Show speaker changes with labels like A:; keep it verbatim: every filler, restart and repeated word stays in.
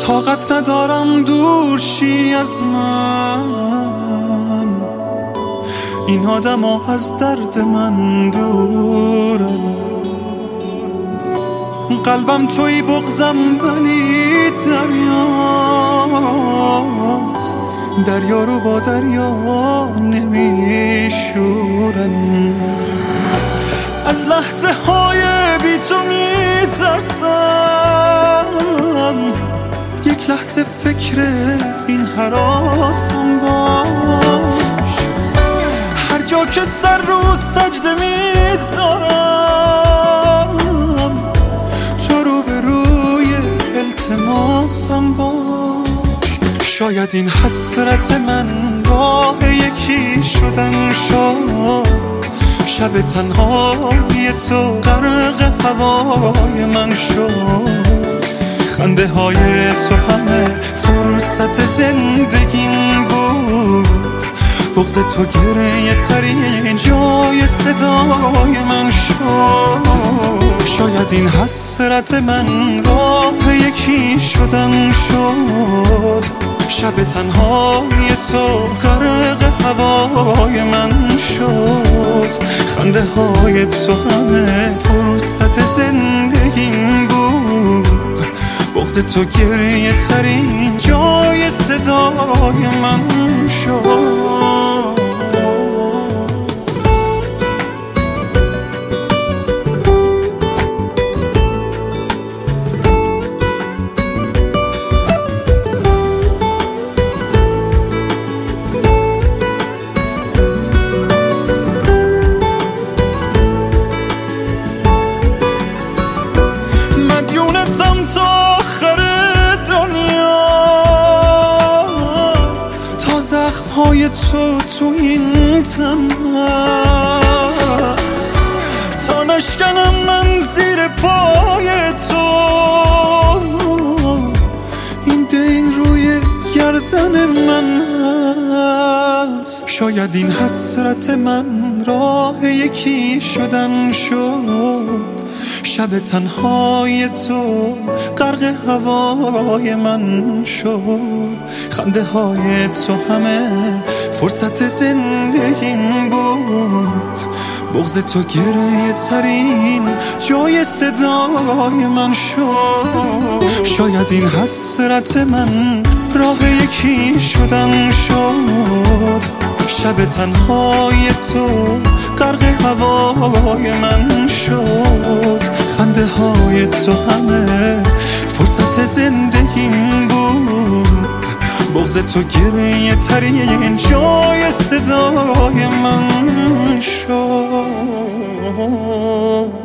A: طاقت ندارم دور شی از من، این آدم ها از درد من دورن. قلبم توی بغزم ولی دریاست، دریا رو با دریا نمیشورن. از لحظه های بی تو میترسم، یک لحظه فکر این هراسم باش. هر جا که سر رو سجده میذارم، تو رو به روی التماسم باش. شاید این حسرت من راه یکی شدن شد، شب تنهای تو غرق هوای من شد. خنده های تو همه فرصت زندگیم بود، بغض تو گریه ترین جای صدای من شد. شاید این حسرت من راه یکی شدن شد، شب تنهای تو غرق هوای من شد. خنده های تو همه فرصت زندگیم بود، بغض تو گریه ترین جای صدای من شد. مدیونتم تا آخر دنیا، تا زخمهای تو تو این تن هست، تا نشکنم من زیر پای تو، این دین روی گردن من هست. شاید این حسرت من راه یکی شدن شد، شب تنهای تو غرق هوای من شد. خنده های تو همه فرصت زندگیم بود، بغض تو گریه ترین جای صدای من شد. شاید این حسرت من راه یکی شدن شد، شب تنهای تو غرق هوای من شد. خنده های تو همه فرصت زندگیم بود، بغض تو گریه ترین جای صدای من شد.